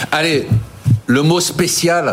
Allez, le mot spécial,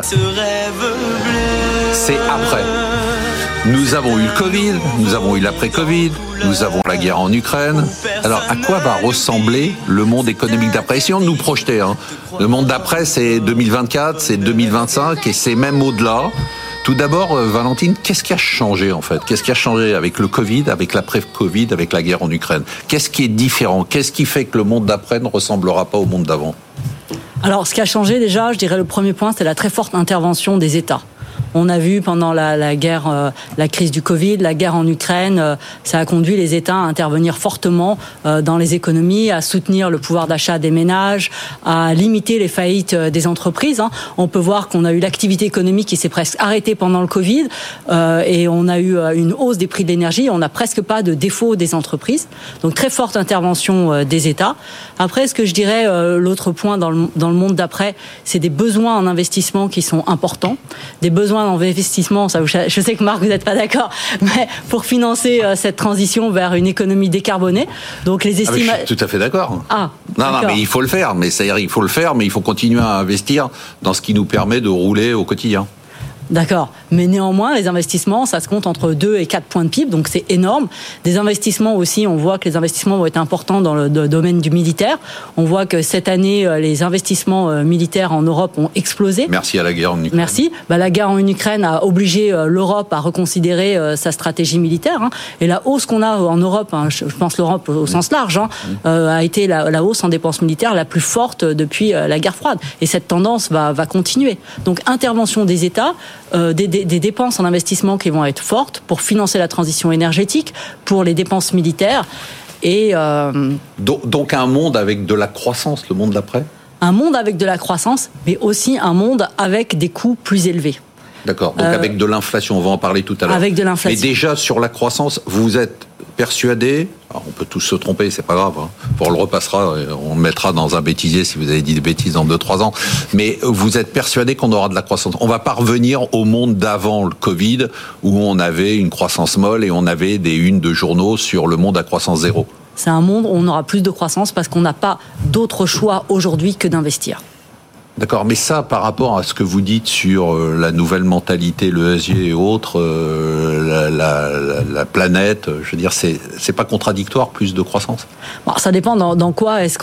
c'est après. Nous avons eu le Covid, nous avons eu l'après-Covid, nous avons la guerre en Ukraine. Alors, à quoi va ressembler le monde économique d'après ? Essayons de nous projeter. Le monde d'après, c'est 2024, c'est 2025 et c'est même au-delà. Tout d'abord, Valentine, qu'est-ce qui a changé en fait ? Qu'est-ce qui a changé avec le Covid, avec l'après-Covid, avec la guerre en Ukraine ? Qu'est-ce qui est différent ? Qu'est-ce qui fait que le monde d'après ne ressemblera pas au monde d'avant ? Alors, ce qui a changé déjà, je dirais le premier point, c'est la très forte intervention des États. On a vu pendant la guerre, la crise du Covid, la guerre en Ukraine, ça a conduit les États à intervenir fortement dans les économies, à soutenir le pouvoir d'achat des ménages, à limiter les faillites des entreprises. On peut voir qu'on a eu l'activité économique qui s'est presque arrêtée pendant le Covid et on a eu une hausse des prix de l'énergie. On n'a presque pas de défaut des entreprises. Donc très forte intervention des États. Après, ce que je dirais, l'autre point dans le monde d'après, c'est des besoins en investissement qui sont importants, des besoins d'investissement, ça, je sais que Marc, vous n'êtes pas d'accord, mais pour financer cette transition vers une économie décarbonée. Donc les estimations. Je suis tout à fait d'accord. Non, mais il faut le faire. Mais c'est-à-dire, il faut le faire, mais il faut continuer à investir dans ce qui nous permet de rouler au quotidien. D'accord. Mais néanmoins, les investissements, ça se compte entre 2 et 4 points de PIB, donc c'est énorme. Des investissements aussi, on voit que les investissements vont être importants dans le domaine du militaire. On voit que cette année, les investissements militaires en Europe ont explosé. Merci à la guerre en Ukraine. Merci. La guerre en Ukraine a obligé l'Europe à reconsidérer sa stratégie militaire. Et la hausse qu'on a en Europe, je pense l'Europe au sens large, a été la hausse en dépenses militaires la plus forte depuis la guerre froide. Et cette tendance va continuer. Donc intervention des États, des dépenses en investissement qui vont être fortes pour financer la transition énergétique, pour les dépenses militaires. Et donc un monde avec de la croissance, le monde d'après ? Un monde avec de la croissance, mais aussi un monde avec des coûts plus élevés. D'accord, donc avec de l'inflation, on va en parler tout à l'heure. Avec de l'inflation. Mais déjà, sur la croissance, vous êtes persuadé, alors on peut tous se tromper, c'est pas grave, on le repassera, on le mettra dans un bêtisier si vous avez dit des bêtises dans 2-3 ans, mais vous êtes persuadé qu'on aura de la croissance. On va pas revenir au monde d'avant le Covid, où on avait une croissance molle et on avait des unes de journaux sur le monde à croissance zéro. C'est un monde où on aura plus de croissance parce qu'on n'a pas d'autre choix aujourd'hui que d'investir. D'accord, mais ça, par rapport à ce que vous dites sur la nouvelle mentalité, le ESG et autres, la planète, je veux dire, c'est pas contradictoire, plus de croissance ? Ça dépend dans quoi est-ce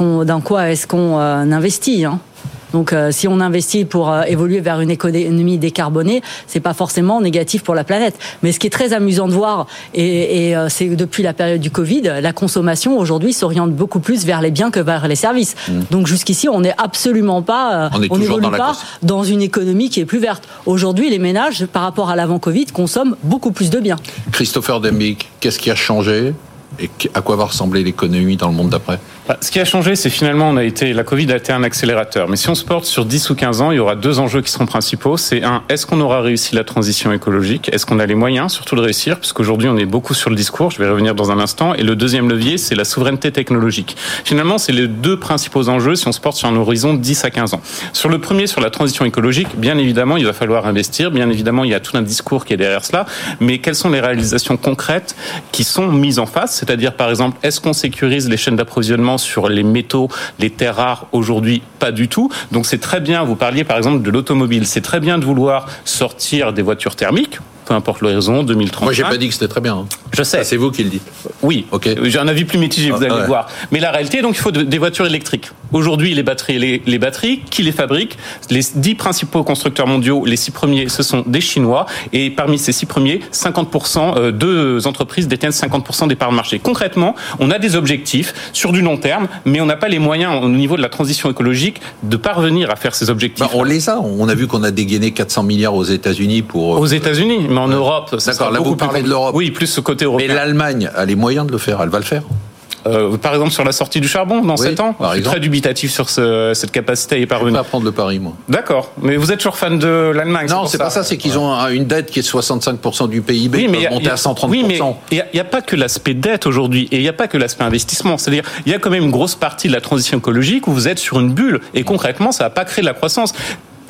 qu'on investit, Donc, si on investit pour évoluer vers une économie décarbonée, c'est pas forcément négatif pour la planète. Mais ce qui est très amusant de voir, et c'est depuis la période du Covid, la consommation aujourd'hui s'oriente beaucoup plus vers les biens que vers les services. Donc, jusqu'ici, on n'est absolument pas, on n'évolue pas dans une économie qui est plus verte. Aujourd'hui, les ménages, par rapport à l'avant-Covid, consomment beaucoup plus de biens. Christopher Dembick, qu'est-ce qui a changé ? Et à quoi va ressembler l'économie dans le monde d'après ? Ce qui a changé, c'est finalement, la Covid a été un accélérateur. Mais si on se porte sur 10 ou 15 ans, il y aura 2 enjeux qui seront principaux. C'est est-ce qu'on aura réussi la transition écologique ? Est-ce qu'on a les moyens, surtout de réussir ? Puisqu'aujourd'hui, on est beaucoup sur le discours. Je vais revenir dans un instant. Et le deuxième levier, c'est la souveraineté technologique. Finalement, c'est les 2 principaux enjeux si on se porte sur un horizon de 10 à 15 ans. Sur le premier, sur la transition écologique, bien évidemment, il va falloir investir. Bien évidemment, il y a tout un discours qui est derrière cela. Mais quelles sont les réalisations concrètes qui sont mises en face ? C'est-à-dire, par exemple, est-ce qu'on sécurise les chaînes d'approvisionnement sur les métaux, les terres rares ? Aujourd'hui, pas du tout. Donc c'est très bien, vous parliez par exemple de l'automobile, c'est très bien de vouloir sortir des voitures thermiques, peu importe l'horizon, 2035. Moi, j'ai pas dit que c'était très bien. Je sais. Ça, c'est vous qui le dites. Oui. Ok. J'ai un avis plus mitigé, vous allez voir. Mais la réalité, donc, il faut des voitures électriques. Aujourd'hui, les batteries, qui les fabriquent ? Les 10 principaux constructeurs mondiaux, les 6 premiers, ce sont des Chinois. Et parmi ces 6 premiers, 50%, 2 entreprises détiennent 50% des parts de marché. Concrètement, on a des objectifs sur du long terme, mais on n'a pas les moyens, au niveau de la transition écologique, de parvenir à faire ces objectifs. On les a. On a vu qu'on a dégainé 400 milliards aux États-Unis pour... Aux États-Unis, mais en Europe, ça d'accord, là vous parlez de l'Europe. Oui, plus ce côté européen. Mais l'Allemagne a les moyens de le faire, elle va le faire. Par exemple, sur la sortie du charbon, dans 7 ans. Je suis très dubitatif sur cette capacité à y parvenir. Je vais pas prendre le pari, moi. D'accord. Mais vous êtes toujours fan de l'Allemagne. Non, c'est pas ça. C'est qu'ils ont une dette qui est 65% du PIB, qui va monter à 130%. Oui, mais il n'y a pas que l'aspect dette aujourd'hui, et il n'y a pas que l'aspect investissement. C'est-à-dire, il y a quand même une grosse partie de la transition écologique où vous êtes sur une bulle, et concrètement, ça va pas créer de la croissance.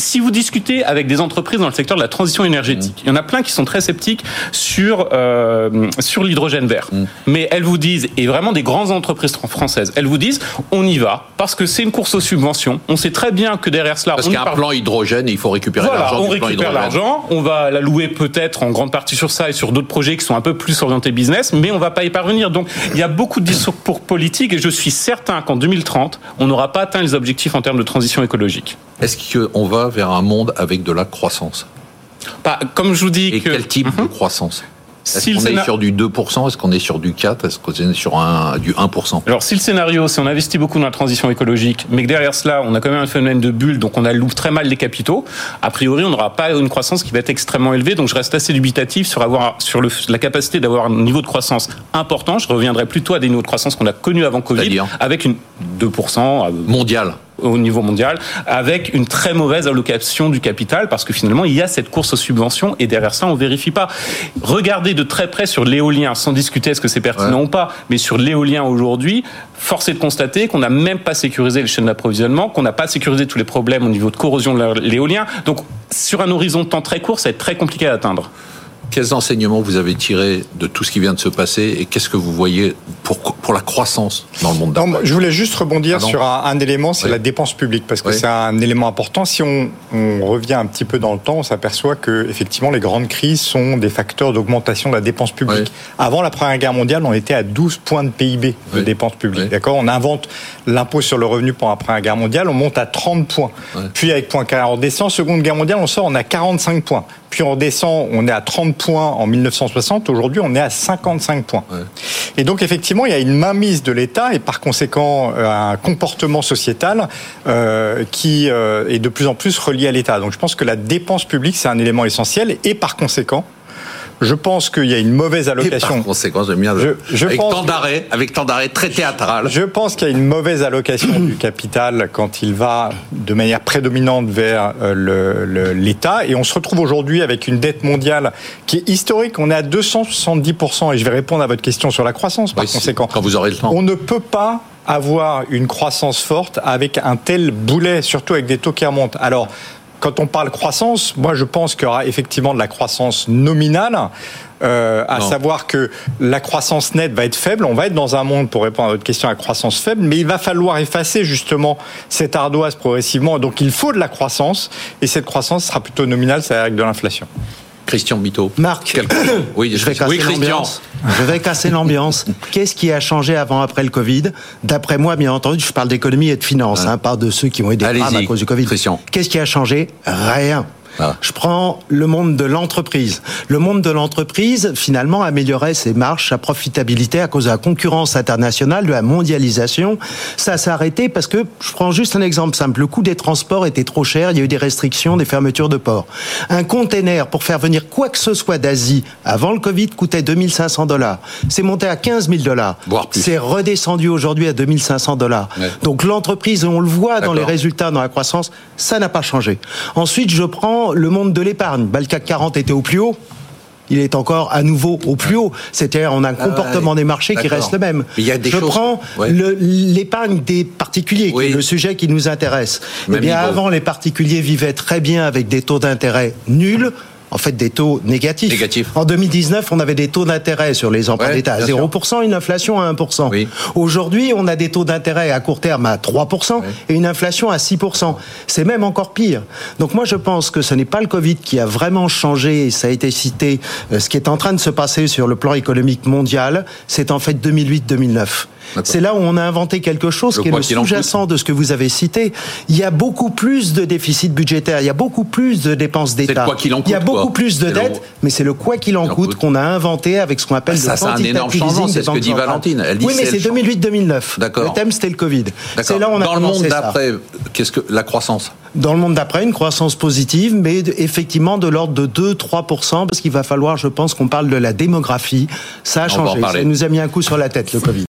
si vous discutez avec des entreprises dans le secteur de la transition énergétique, il y en a plein qui sont très sceptiques sur l'hydrogène vert. Mais elles vous disent, et vraiment des grandes entreprises françaises, elles vous disent, on y va, parce que c'est une course aux subventions. On sait très bien que derrière cela... Parce qu'il y a un plan hydrogène et il faut récupérer l'argent du plan hydrogène. On récupère l'argent, on va l'allouer peut-être en grande partie sur ça et sur d'autres projets qui sont un peu plus orientés business, mais on ne va pas y parvenir. Donc il y a beaucoup de discours politiques et je suis certain qu'en 2030, on n'aura pas atteint les objectifs en termes de transition écologique. Est-ce qu'on va vers un monde avec de la croissance ? Comme je vous dis... Quel type de croissance ? Est-ce qu'on est sur du 2%? Est-ce qu'on est sur du 4%? Est-ce qu'on est sur du 1%? Alors, si le scénario, c'est on investit beaucoup dans la transition écologique, mais que derrière cela, on a quand même un phénomène de bulle, donc on alloue très mal les capitaux, a priori, on n'aura pas une croissance qui va être extrêmement élevée. Donc, je reste assez dubitatif sur la capacité d'avoir un niveau de croissance important. Je reviendrai plutôt à des niveaux de croissance qu'on a connus avant Covid, c'est-à-dire avec une 2% mondial. Au niveau mondial, avec une très mauvaise allocation du capital, parce que finalement, il y a cette course aux subventions, et derrière ça, on vérifie pas. Regardez de très près sur l'éolien, sans discuter est-ce que c'est pertinent ou pas, mais sur l'éolien aujourd'hui, force est de constater qu'on n'a même pas sécurisé les chaînes d'approvisionnement, qu'on n'a pas sécurisé tous les problèmes au niveau de corrosion de l'éolien. Donc, sur un horizon de temps très court, ça va être très compliqué à atteindre. Quels enseignements vous avez tirés de tout ce qui vient de se passer et qu'est-ce que vous voyez pour la croissance dans le monde d'après ? Je voulais juste rebondir sur un élément, c'est la dépense publique, parce que c'est un élément important. Si on revient un petit peu dans le temps, on s'aperçoit que effectivement les grandes crises sont des facteurs d'augmentation de la dépense publique. Avant la Première Guerre mondiale, on était à 12 points de PIB de dépense publique. D'accord ? On invente l'impôt sur le revenu pendant la Première Guerre mondiale, on monte à 30 points. Puis avec Poincaré, on descend. Seconde Guerre mondiale, on est à 45 points. Puis on descend, on est à 30 points en 1960. Aujourd'hui, on est à 55 points. Et donc, effectivement, il y a une mainmise de l'État et par conséquent, un comportement sociétal qui est de plus en plus relié à l'État. Donc, je pense que la dépense publique, c'est un élément essentiel. Et par conséquent, je pense qu'il y a une mauvaise allocation. Et par conséquent, j'aime bien avec tant d'arrêt très théâtral. Je pense qu'il y a une mauvaise allocation du capital quand il va de manière prédominante vers l'État. Et on se retrouve aujourd'hui avec une dette mondiale qui est historique. On est à 270%. Et je vais répondre à votre question sur la croissance par conséquent. Quand vous aurez le temps. On ne peut pas avoir une croissance forte avec un tel boulet, surtout avec des taux qui remontent. Alors, quand on parle croissance, moi je pense qu'il y aura effectivement de la croissance nominale, à savoir que la croissance nette va être faible. On va être dans un monde, pour répondre à votre question, à croissance faible, mais il va falloir effacer justement cette ardoise progressivement. Donc il faut de la croissance, et cette croissance sera plutôt nominale, c'est avec de l'inflation. Christian Bitteau. Marc, je vais casser l'ambiance. Qu'est-ce qui a changé après le Covid ? D'après moi, bien entendu, je parle d'économie et de finance, pas de ceux qui ont eu des drames à cause du Covid. Christian. Qu'est-ce qui a changé ? Rien. Je prends le monde de l'entreprise. Le monde de l'entreprise, finalement, améliorait ses marges, sa profitabilité à cause de la concurrence internationale, de la mondialisation. Ça s'est arrêté parce que, je prends juste un exemple simple, le coût des transports était trop cher, il y a eu des restrictions, des fermetures de ports. Un container pour faire venir quoi que ce soit d'Asie, avant le Covid, coûtait $2 500. C'est monté à $15 000. C'est redescendu aujourd'hui à $2 500. Donc l'entreprise, on le voit dans les résultats, dans la croissance, ça n'a pas changé. Ensuite, je prends le monde de l'épargne. Le CAC 40 était au plus haut. Il est encore à nouveau au plus haut. C'est-à-dire, on a un comportement des marchés qui reste le même. Mais il y a des choses... prends l'épargne des particuliers, qui est le sujet qui nous intéresse. Avant, les particuliers vivaient très bien avec des taux d'intérêt nuls. En fait, des taux négatifs. En 2019, on avait des taux d'intérêt sur les emprunts d'État à 0%, une inflation à 1%. Aujourd'hui, on a des taux d'intérêt à court terme à 3% et une inflation à 6%. C'est même encore pire. Donc moi, je pense que ce n'est pas le Covid qui a vraiment changé, et ça a été cité, ce qui est en train de se passer sur le plan économique mondial, c'est en fait 2008-2009. C'est là où on a inventé quelque chose qui est le sous-jacent de ce que vous avez cité. Il y a beaucoup plus de déficit budgétaire, il y a beaucoup plus de dépenses d'État, il y a beaucoup plus de dettes, mais c'est le quoi qu'il en coûte qu'on a inventé avec ce qu'on appelle le quantitative easing. C'est un énorme changement, c'est ce que dit Valentine. Elle dit mais c'est 2008-2009. D'accord. Le thème, c'était le Covid. C'est là où on a dans le monde d'après, qu'est-ce que la croissance ? Dans le monde d'après, une croissance positive, mais effectivement de l'ordre de 2-3%, parce qu'il va falloir, je pense, qu'on parle de la démographie. Ça a changé. Ça nous a mis un coup sur la tête, le Covid.